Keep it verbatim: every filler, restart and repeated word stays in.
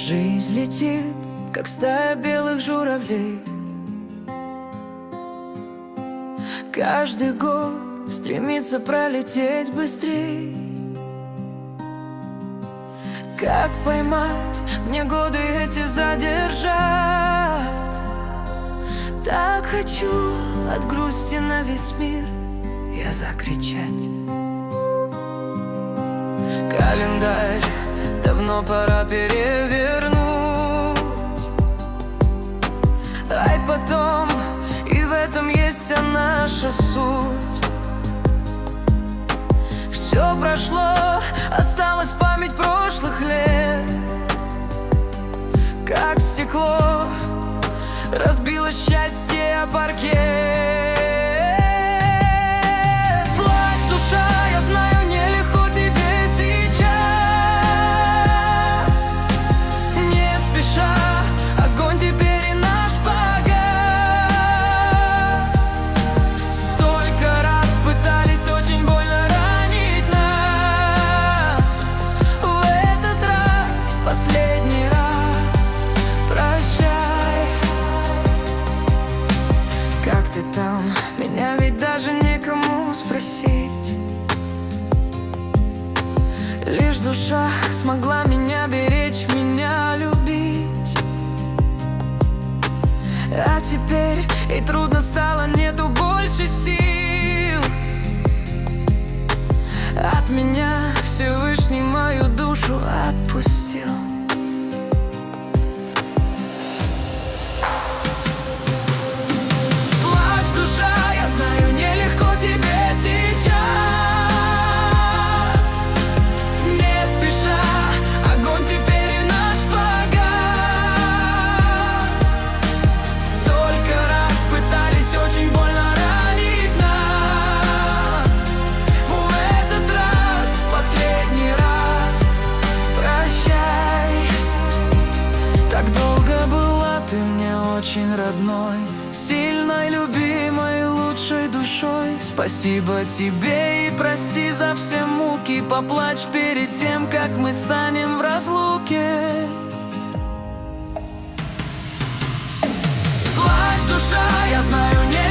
Жизнь летит, как стая белых журавлей. Каждый год стремится пролететь быстрей. Как поймать мне годы эти задержать? Так хочу от грусти на весь мир я закричать. Календарь давно пора перевернуть, ай потом, и в этом есть вся наша суть. Все прошло, осталась память прошлых лет. Как стекло разбилось счастье о паркет. Плачь, душа, я знаю, нелегко тебе сейчас. Не спеша, огонь теперь и наш погас. Столько раз пытались очень больно ранить нас. В этот раз, последний раз, прощай. Как ты там? Меня ведь даже некому спросить. Лишь душа смогла меня беречь, меня любить. А теперь и трудно стало, нету больше сил. От меня Всевышний мою душу отпустил. Плачь, душа, я знаю, нелегко тебе сейчас. Не спеша, огонь теперь и наш погас. Столько раз пытались очень больно ранить нас. В этот раз, последний раз, прощай. Так долго была ты мне очень родной, сильной, любимой, лучшей душой. Спасибо тебе и прости за все муки. Поплачь перед тем, как мы станем в разлуке. Плачь, душа, я знаю, не